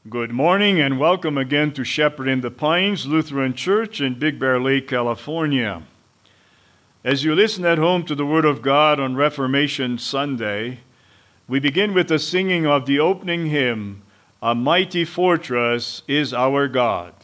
Good morning and welcome again to Shepherd in the Pines Lutheran Church in Big Bear Lake, California. As you listen at home to the Word of God on Reformation Sunday, we begin with the singing of the opening hymn, "A Mighty Fortress is Our God."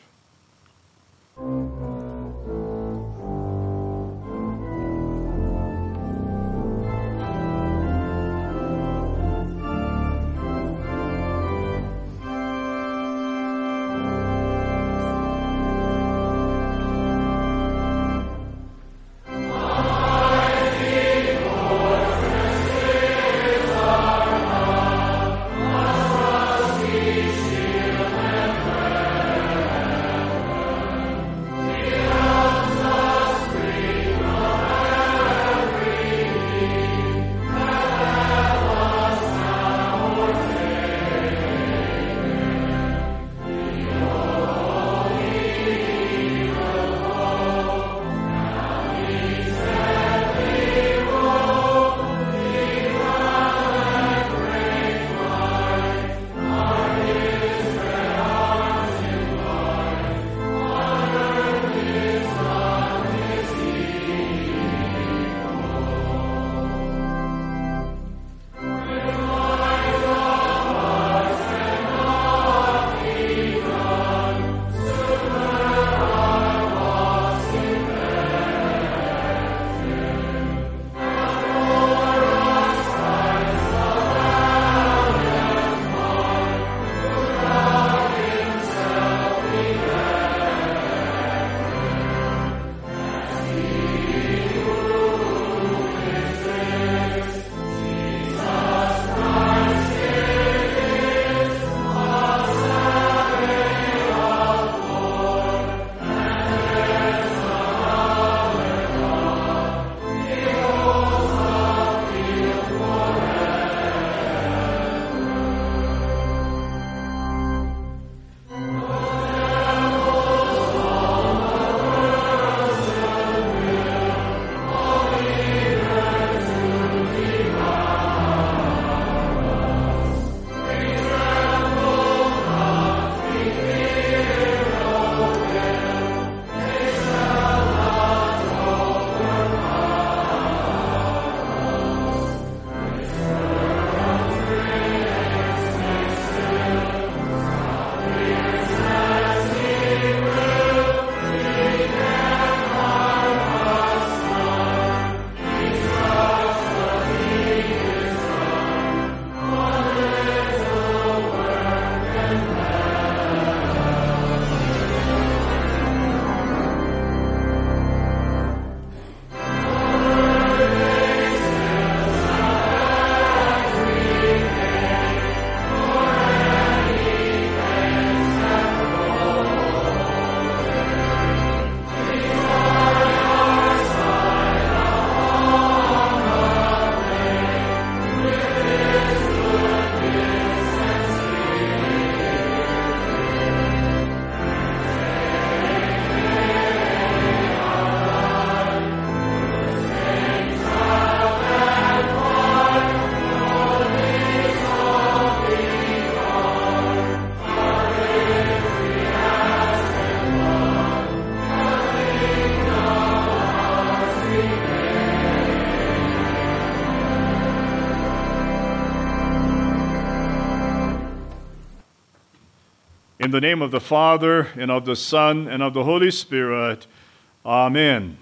In the name of the Father, and of the Son, and of the Holy Spirit, Amen.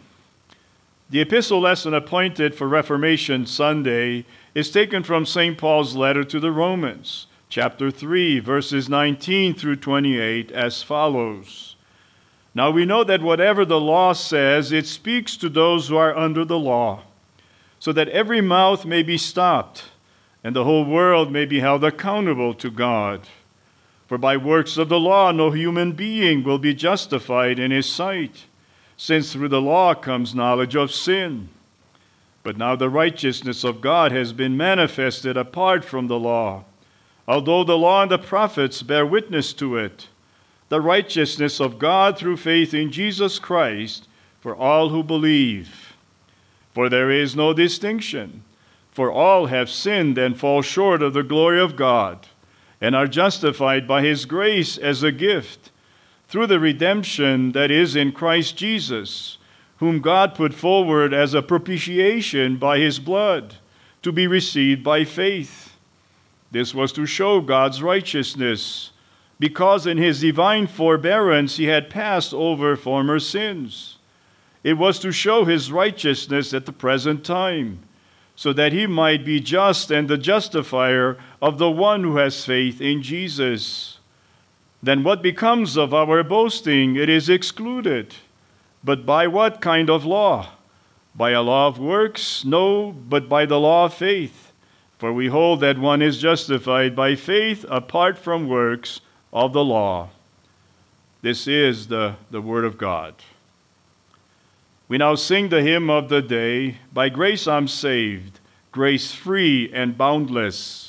The epistle lesson appointed for Reformation Sunday is taken from St. Paul's letter to the Romans, chapter 3, verses 19 through 28, as follows. Now we know that whatever the law says, it speaks to those who are under the law, so that every mouth may be stopped, and the whole world may be held accountable to God. For by works of the law no human being will be justified in his sight, since through the law comes knowledge of sin. But now the righteousness of God has been manifested apart from the law, although the law and the prophets bear witness to it, the righteousness of God through faith in Jesus Christ for all who believe. For there is no distinction, for all have sinned and fall short of the glory of God, and are justified by his grace as a gift, through the redemption that is in Christ Jesus, whom God put forward as a propitiation by his blood, to be received by faith. This was to show God's righteousness, because in his divine forbearance he had passed over former sins. It was to show his righteousness at the present time, so that he might be just and the justifier of the one who has faith in Jesus. Then what becomes of our boasting? It is excluded. But by what kind of law? By a law of works? No, but by the law of faith. For we hold that one is justified by faith apart from works of the law. This is the word of God. We now sing the hymn of the day, By Grace I'm Saved, Grace Free and Boundless.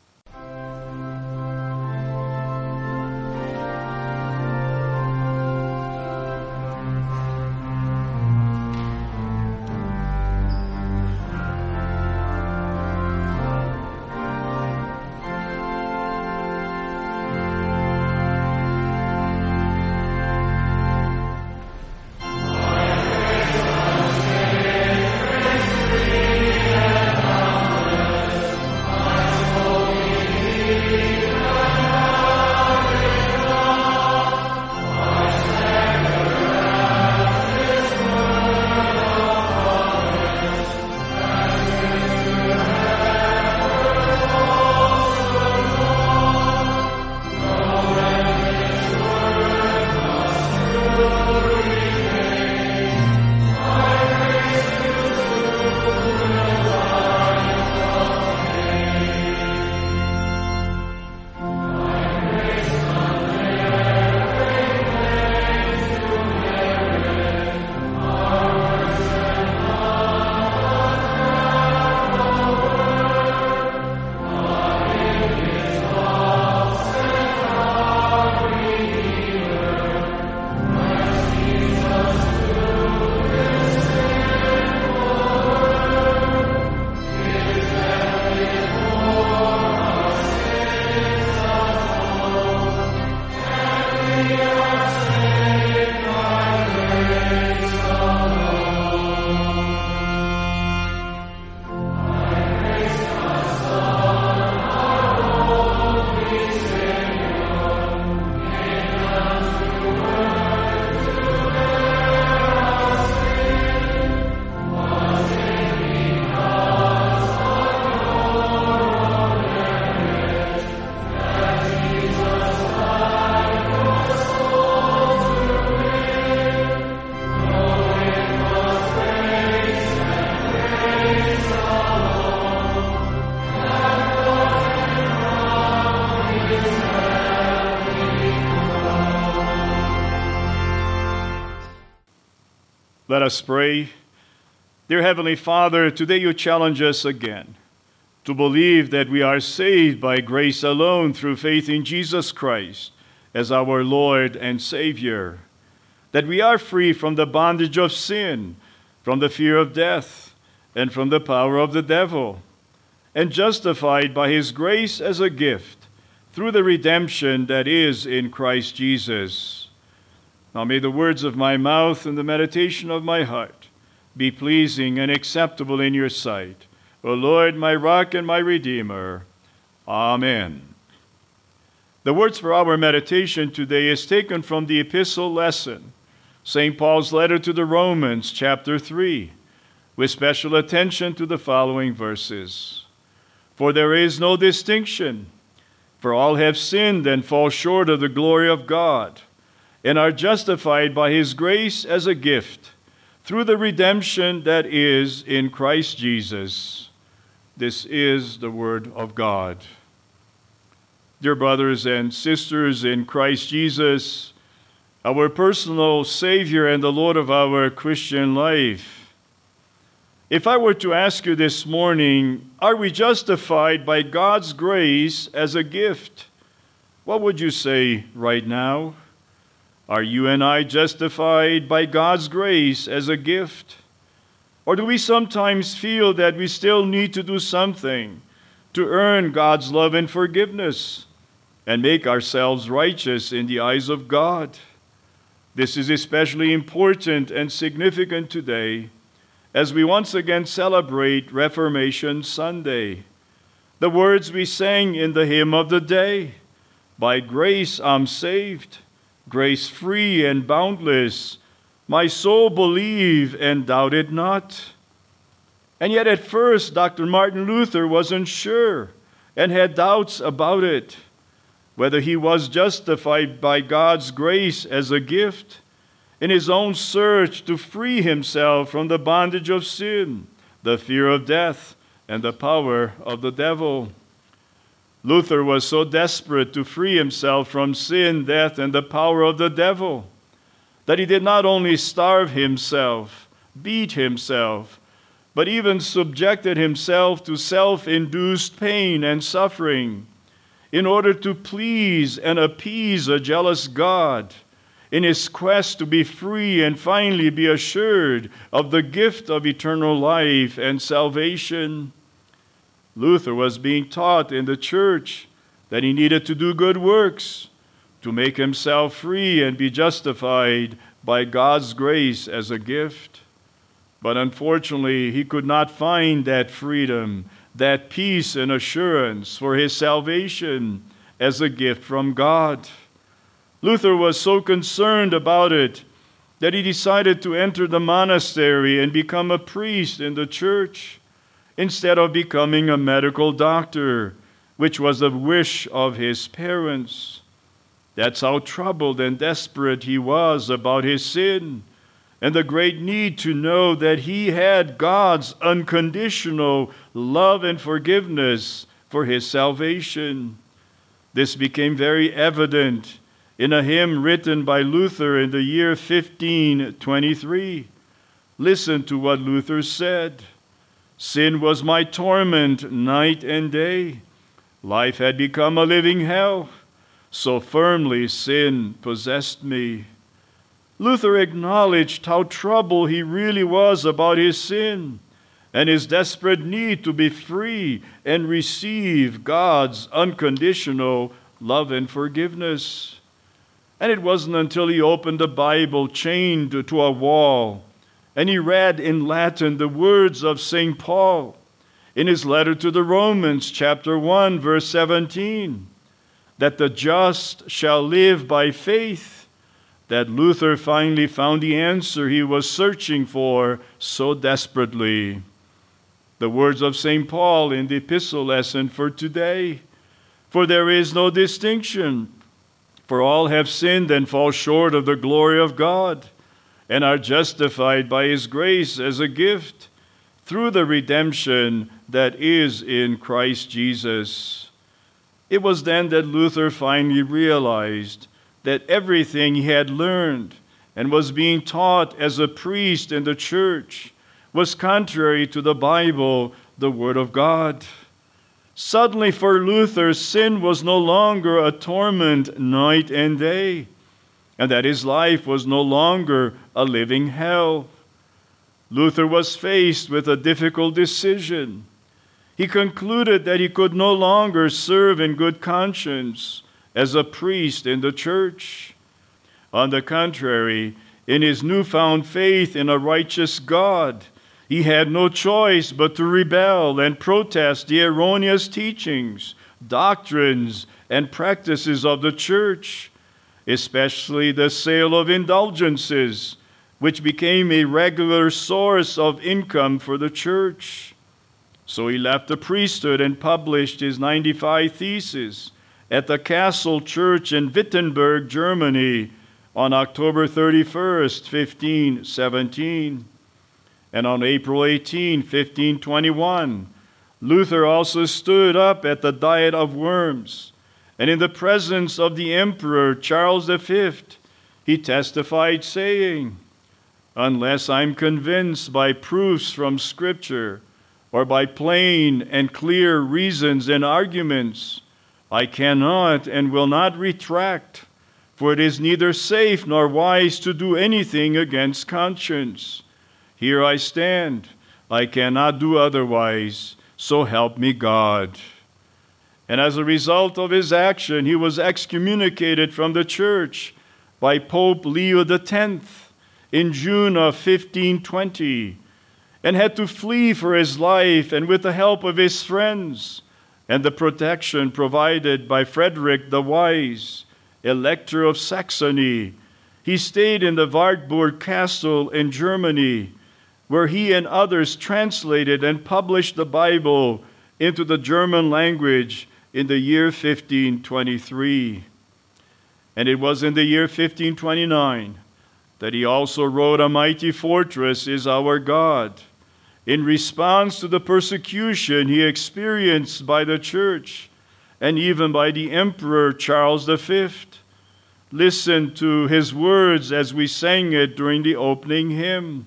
Let us pray. Dear Heavenly Father, today you challenge us again to believe that we are saved by grace alone through faith in Jesus Christ as our Lord and Savior, that we are free from the bondage of sin, from the fear of death, and from the power of the devil, and justified by his grace as a gift through the redemption that is in Christ Jesus. Now may the words of my mouth and the meditation of my heart be pleasing and acceptable in your sight, O Lord, my rock and my redeemer. Amen. The words for our meditation today is taken from the epistle lesson, St. Paul's letter to the Romans, chapter 3, with special attention to the following verses. For there is no distinction, for all have sinned and fall short of the glory of God, and are justified by his grace as a gift through the redemption that is in Christ Jesus. This is the word of God. Dear brothers and sisters in Christ Jesus, our personal Savior and the Lord of our Christian life, if I were to ask you this morning, are we justified by God's grace as a gift? What would you say right now? Are you and I justified by God's grace as a gift? Or do we sometimes feel that we still need to do something to earn God's love and forgiveness? and make ourselves righteous in the eyes of God. This is especially important and significant today as we once again celebrate Reformation Sunday. The words we sang in the hymn of the day, "By grace I'm saved, grace free and boundless, my soul believed and doubted not." And yet at first, Dr. Martin Luther wasn't sure and had doubts about it, whether he was justified by God's grace as a gift in his own search to free himself from the bondage of sin, the fear of death, and the power of the devil. Luther was so desperate to free himself from sin, death, and the power of the devil that he did not only starve himself, beat himself, but even subjected himself to self-induced pain and suffering in order to please and appease a jealous God in his quest to be free and finally be assured of the gift of eternal life and salvation. Luther was being taught in the church that he needed to do good works to make himself free and be justified by God's grace as a gift. But unfortunately, he could not find that freedom, that peace and assurance for his salvation as a gift from God. Luther was so concerned about it that he decided to enter the monastery and become a priest in the church instead of becoming a medical doctor, which was the wish of his parents. That's how troubled and desperate he was about his sin and the great need to know that he had God's unconditional love and forgiveness for his salvation. This became very evident in a hymn written by Luther in the year 1523. Listen to what Luther said. "Sin was my torment night and day. Life had become a living hell. So firmly sin possessed me." Luther acknowledged how troubled he really was about his sin and his desperate need to be free and receive God's unconditional love and forgiveness. And it wasn't until he opened the Bible chained to a wall and he read in Latin the words of St. Paul in his letter to the Romans, chapter 1, verse 17, that the just shall live by faith, that Luther finally found the answer he was searching for so desperately. The words of St. Paul in the epistle lesson for today, "For there is no distinction, for all have sinned and fall short of the glory of God, and are justified by his grace as a gift through the redemption that is in Christ Jesus." It was then that Luther finally realized that everything he had learned and was being taught as a priest in the church was contrary to the Bible, the Word of God. Suddenly for Luther, sin was no longer a torment night and day, and that his life was no longer a living hell. Luther was faced with a difficult decision. He concluded that he could no longer serve in good conscience as a priest in the church. On the contrary, in his newfound faith in a righteous God, he had no choice but to rebel and protest the erroneous teachings, doctrines, and practices of the church, especially the sale of indulgences, which became a regular source of income for the church. So he left the priesthood and published his 95 Theses at the Castle Church in Wittenberg, Germany, on October 31st, 1517. And on April 18, 1521, Luther also stood up at the Diet of Worms, and in the presence of the Emperor Charles V, he testified, saying, "Unless I'm convinced by proofs from Scripture, or by plain and clear reasons and arguments, I cannot and will not retract, for it is neither safe nor wise to do anything against conscience. Here I stand. I cannot do otherwise, so help me God." And as a result of his action, he was excommunicated from the church by Pope Leo X in June of 1520, and had to flee for his life, and with the help of his friends and the protection provided by Frederick the Wise, Elector of Saxony, he stayed in the Wartburg Castle in Germany, where he and others translated and published the Bible into the German language in the year 1523. And it was in the year 1529 that he also wrote, "A mighty fortress is our God," in response to the persecution he experienced by the church and even by the Emperor Charles V. Listen to his words as we sang it during the opening hymn.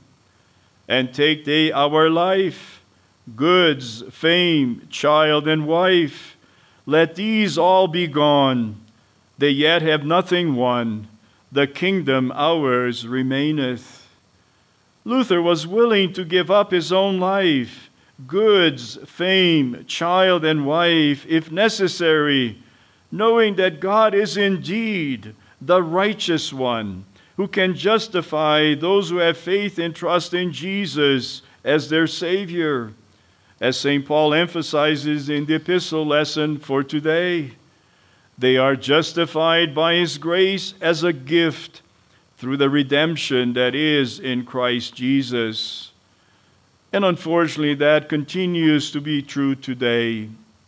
"And take they our life, goods, fame, child, and wife, let these all be gone. They yet have nothing won. The kingdom ours remaineth." Luther was willing to give up his own life, goods, fame, child, and wife, if necessary, knowing that God is indeed the righteous one, who can justify those who have faith and trust in Jesus as their Savior. As St. Paul emphasizes in the epistle lesson for today, they are justified by his grace as a gift through the redemption that is in Christ Jesus. And unfortunately, that continues to be true today.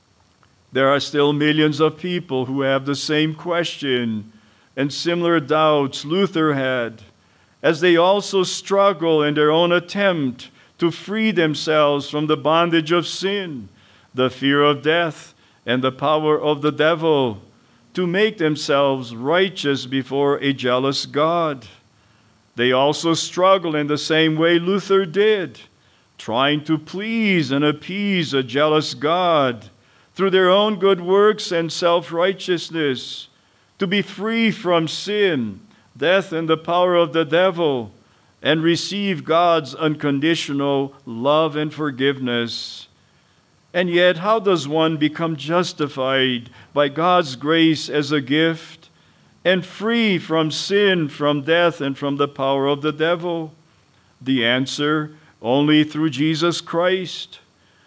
There are still millions of people who have the same question and similar doubts Luther had, as they also struggle in their own attempt to free themselves from the bondage of sin, the fear of death, and the power of the devil, to make themselves righteous before a jealous God. They also struggle in the same way Luther did, trying to please and appease a jealous God through their own good works and self-righteousness, to be free from sin, death, and the power of the devil, and receive God's unconditional love and forgiveness. And yet, how does one become justified by God's grace as a gift and free from sin, from death, and from the power of the devil? The answer, only through Jesus Christ.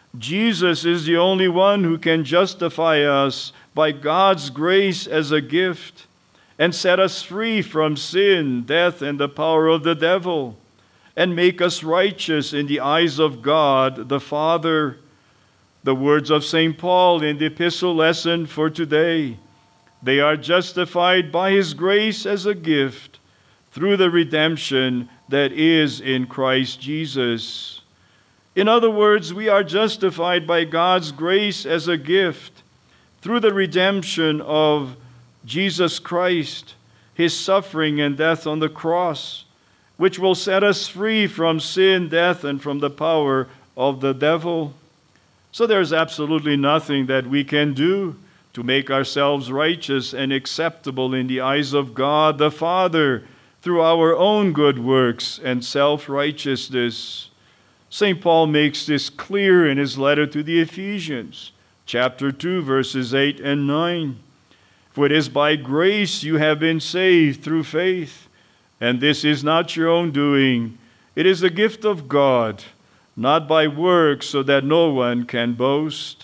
Jesus is the only one who can justify us by God's grace as a gift and set us free from sin, death, and the power of the devil, and make us righteous in the eyes of God the Father. The words of St. Paul in the epistle lesson for today, they are justified by his grace as a gift through the redemption that is in Christ Jesus. In other words, we are justified by God's grace as a gift through the redemption of Jesus Christ, his suffering and death on the cross, which will set us free from sin, death, and from the power of the devil. So there's absolutely nothing that we can do to make ourselves righteous and acceptable in the eyes of God the Father through our own good works and self-righteousness. St. Paul makes this clear in his letter to the Ephesians, chapter 2, verses 8 and 9. "For it is by grace you have been saved through faith, and this is not your own doing. It is a gift of God, not by works, so that no one can boast."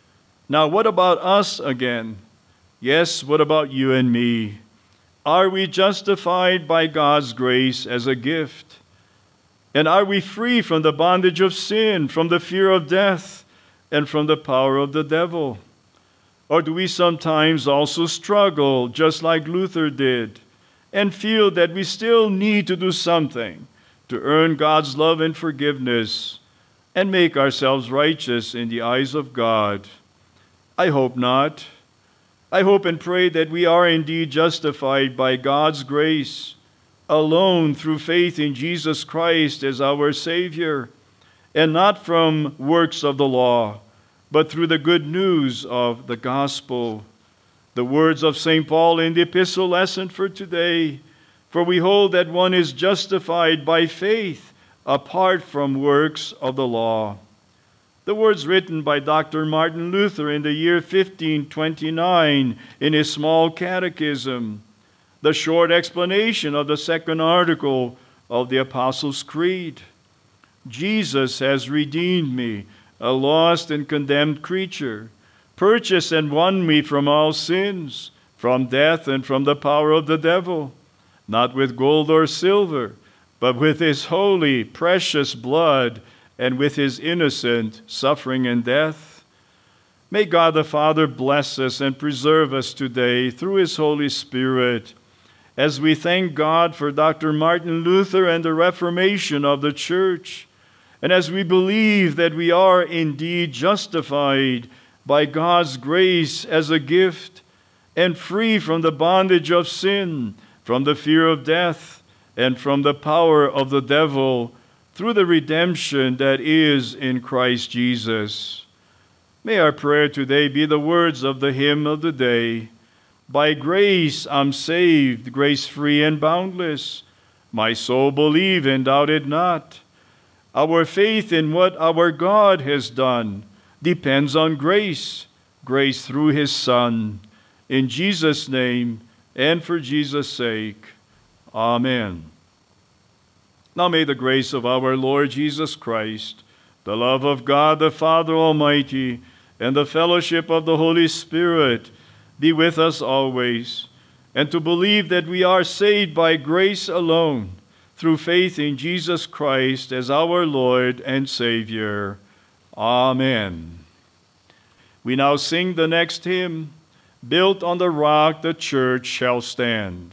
Now, what about us again? Yes, what about you and me? Are we justified by God's grace as a gift? And are we free from the bondage of sin, from the fear of death, and from the power of the devil? Or do we sometimes also struggle, just like Luther did, and feel that we still need to do something to earn God's love and forgiveness and make ourselves righteous in the eyes of God? I hope not. I hope and pray that we are indeed justified by God's grace alone through faith in Jesus Christ as our Savior, and not from works of the law, but through the good news of the gospel. The words of St. Paul in the epistle lesson for today, "For we hold that one is justified by faith apart from works of the law." The words written by Dr. Martin Luther in the year 1529 in his small catechism. The short explanation of the second article of the Apostles' Creed. Jesus has redeemed me, a lost and condemned creature, purchased and won me from all sins, from death and from the power of the devil, not with gold or silver, but with his holy, precious blood and with his innocent suffering and death. May God the Father bless us and preserve us today through his Holy Spirit, as we thank God for Dr. Martin Luther and the Reformation of the Church, and as we believe that we are indeed justified by God's grace as a gift, and free from the bondage of sin, from the fear of death, and from the power of the devil, through the redemption that is in Christ Jesus. May our prayer today be the words of the hymn of the day. By grace I'm saved, grace free and boundless. My soul believed and doubted not. Our faith in what our God has done depends on grace, grace through his Son. In Jesus' name and for Jesus' sake, amen. Now may the grace of our Lord Jesus Christ, the love of God the Father Almighty, and the fellowship of the Holy Spirit be with us always, and to believe that we are saved by grace alone, through faith in Jesus Christ as our Lord and Savior. Amen. We now sing the next hymn, Built on the Rock the Church Shall Stand.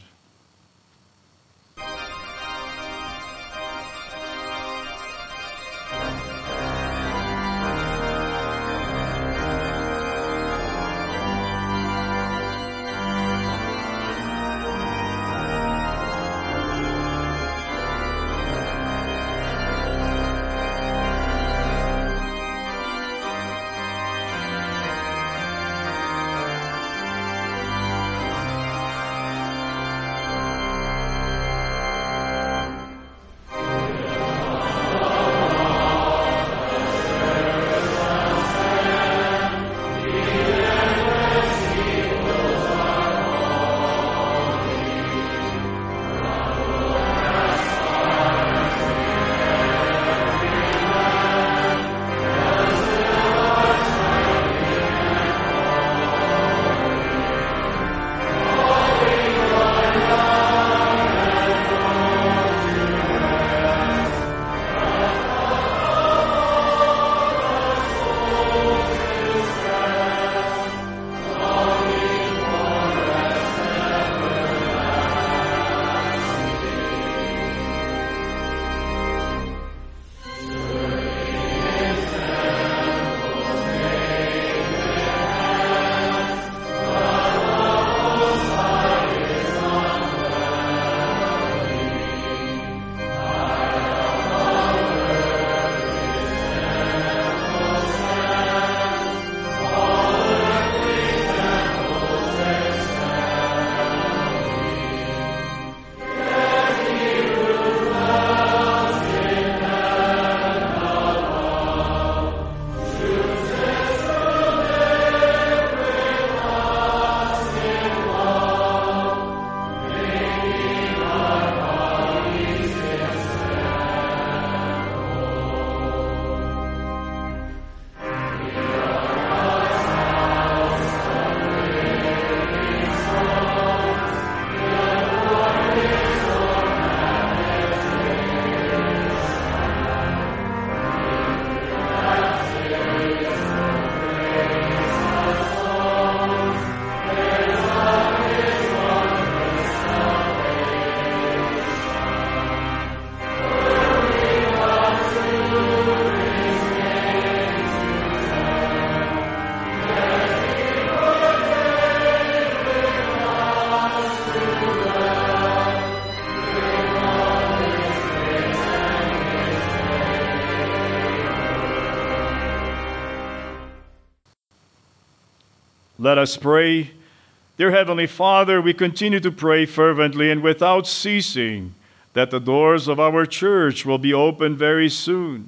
Let us pray. Dear Heavenly Father, we continue to pray fervently and without ceasing that the doors of our church will be opened very soon,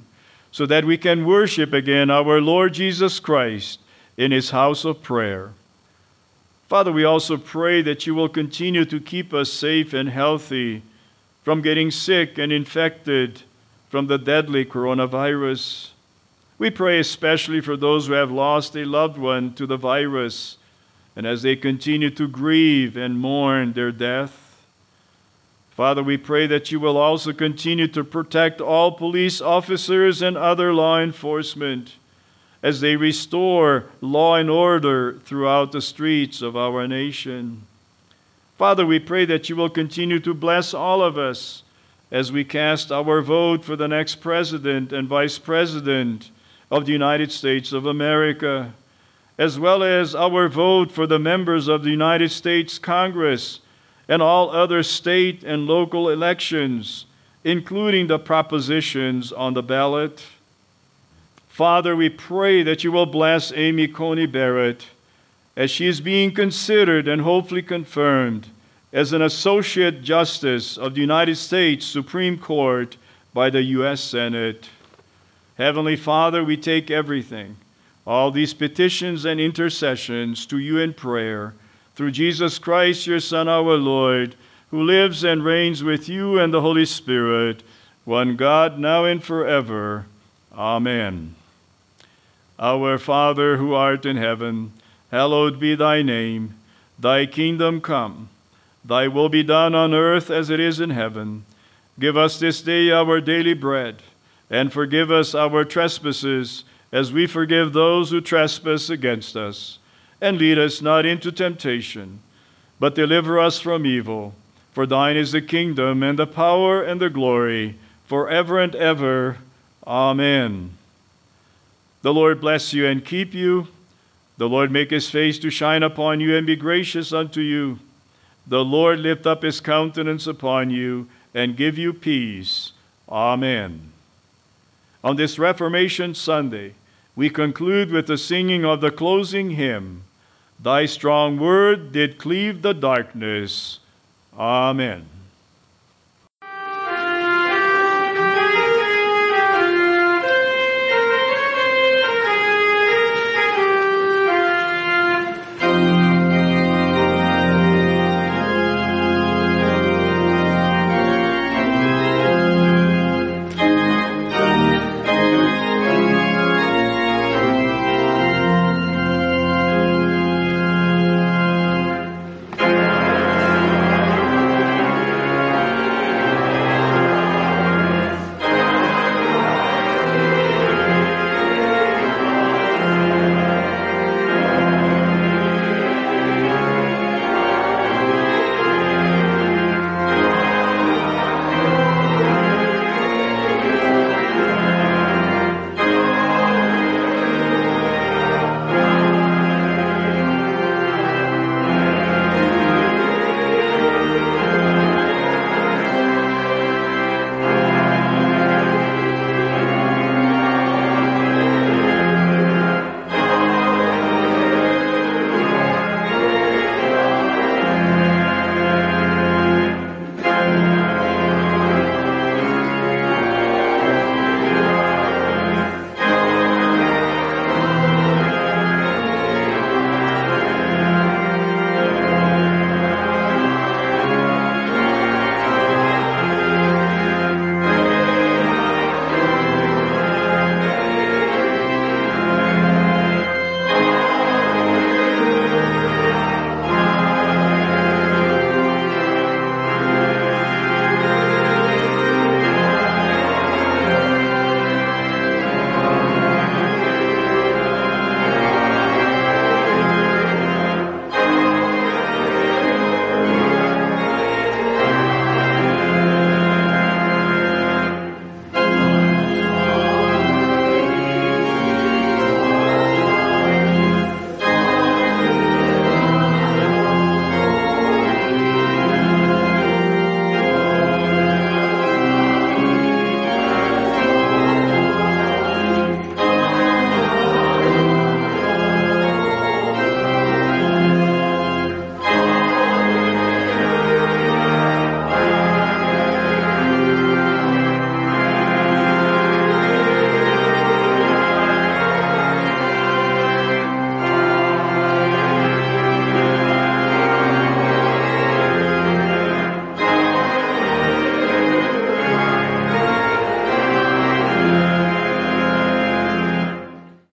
so that we can worship again our Lord Jesus Christ in his house of prayer. Father, we also pray that you will continue to keep us safe and healthy from getting sick and infected from the deadly coronavirus. We pray especially for those who have lost a loved one to the virus, and as they continue to grieve and mourn their death. Father, we pray that you will also continue to protect all police officers and other law enforcement as they restore law and order throughout the streets of our nation. Father, we pray that you will continue to bless all of us as we cast our vote for the next president and vice president of the United States of America, as well as our vote for the members of the United States Congress and all other state and local elections, including the propositions on the ballot. Father, we pray that you will bless Amy Coney Barrett as she is being considered and hopefully confirmed as an Associate Justice of the United States Supreme Court by the U.S. Senate. Heavenly Father, we take everything, all these petitions and intercessions to you in prayer, through Jesus Christ, your Son, our Lord, who lives and reigns with you and the Holy Spirit, one God, now and forever. Amen. Our Father, who art in heaven, hallowed be thy name. Thy kingdom come. Thy will be done on earth as it is in heaven. Give us this day our daily bread, and forgive us our trespasses, as we forgive those who trespass against us. And lead us not into temptation, but deliver us from evil. For thine is the kingdom, and the power, and the glory, forever and ever. Amen. The Lord bless you and keep you. The Lord make his face to shine upon you and be gracious unto you. The Lord lift up his countenance upon you and give you peace. Amen. On this Reformation Sunday, we conclude with the singing of the closing hymn, Thy strong word did cleave the darkness. Amen.